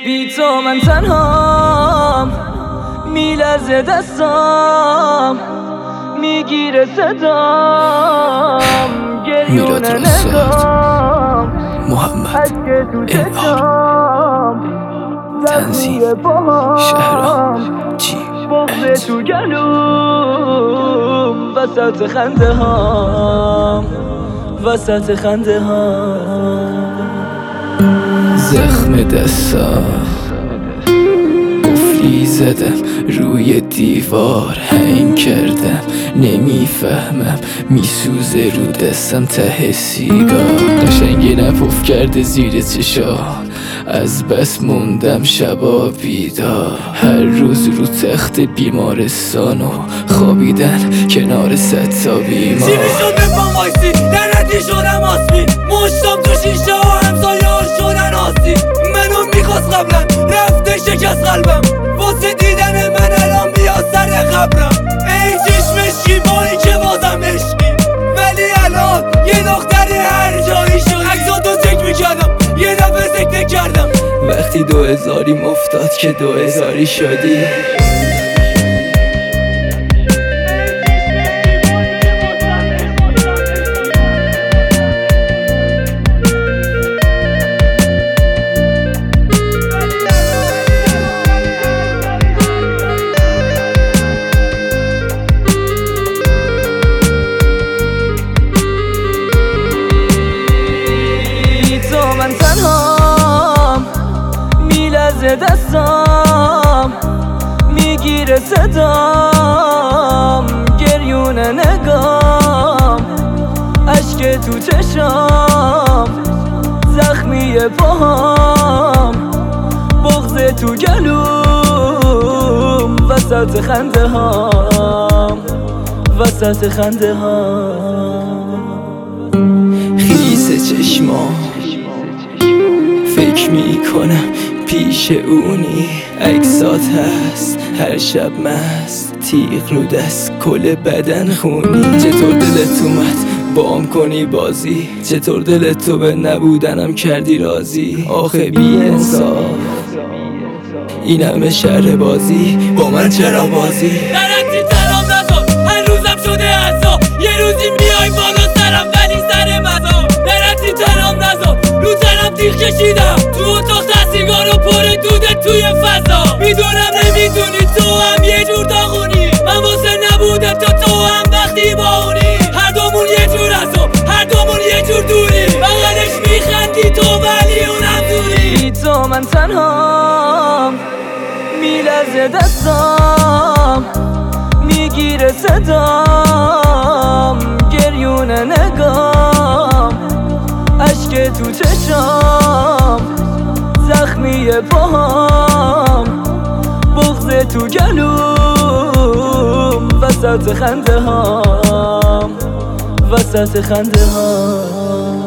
بی تو من تنهام، میلرزه دستام، میگیره صدام، گریون نگام، محمد انعام، تنظیم شهرام جی بغض تو گلوم، وسط خنده هام، وسط خنده هام. زخم دستام قفلی زدم روی دیوار، هنگ کردم نمیفهمم، میسوزه رو دستم ته سیگار، قشنگی نپف کرده زیر چشام، از بس موندم شبا بیدار، هر روز رو تخت بیمارستان و خوابیدن کنار صد تا بیمار. چی میشد به پام وایسی لعنتی شدم آسمی، مشتم تو شیشه و همسایه ها شدن آسی، منو میخواست قبلا رفته شکست قلبم، واسه دیدن من الان بیا سر قبرم. ای چشم شیبایی که بازم عشقی، ولی الان یه دختری هر جایی شدی، عکساتو چک میکردم یه دفعه سکته کردم، وقتی 2000یم افتاد که 2000ی شدی. من تنهام، میلرزه دستام، میگیره صدام، گریون نگام، اشک تو چشام، زخمی پاهام، بغض تو گلوم، وسط خنده هام، وسط خنده هام. خیس چشمام فکر میکنم پیش اونی، عکسات هست هر شب مست، تیغ رو دست کل بدن خونی. چطور دلت اومد بام کنی بازی، چطور دلت تو به نبودنم کردی راضی، آخه بی انصاف این همه شهر بازی با من چرا بازی. لعنتی سلام نزار هر روزم شده عذاب، یه روزی میای بالا سرم ولی سر مزار، لعنتی سلام نزار رو تنم تیغ کشیدم، تو اتاق سیگارو پره دوده توی فضا، میدونم نمیدونی تو هم یه جور داغونی، من واسه نبودم تو هم وقتی با اونی، هر دومون یه جور عذاب، هر دومون یه جور دوری، بغلش میخندی تو ولی اونم دوری. تو من تنهام، میلرزه دستام، میگیره صدام، گریون نگام، اشک تو چشام، زخمی پاهام، بغض تو گلوم، وسط خنده هام، وسط خنده هام.